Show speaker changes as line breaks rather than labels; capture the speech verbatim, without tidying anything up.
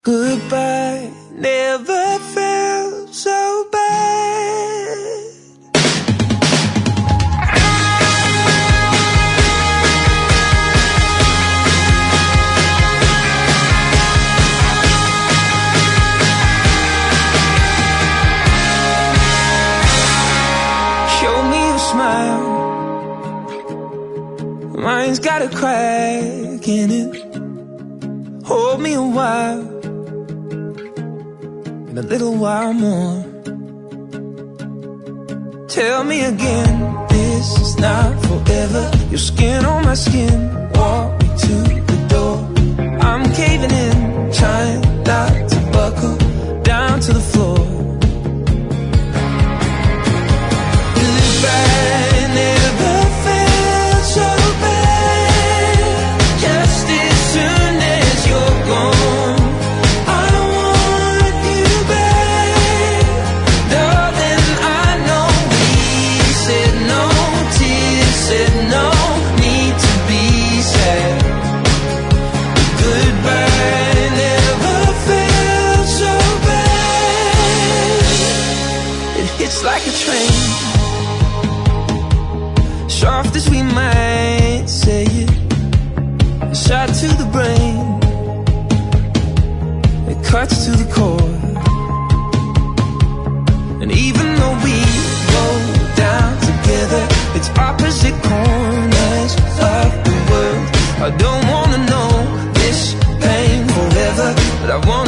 Goodbye never felt so bad. Show me a smile, mine's got a crack in it. Hold me a while, and a little while more. Tell me again, this is not forever. Your skin on my skin, walk me to the door. I'm caving in, trying not to buckle down to the floor. Goodbye never felt so bad. Just as soon as you're gone, like a train, soft as we might say it, a shot to the brain, it cuts to the core. And even though we go down together, it's opposite corners of the world. I don't wanna know this pain forever, but I want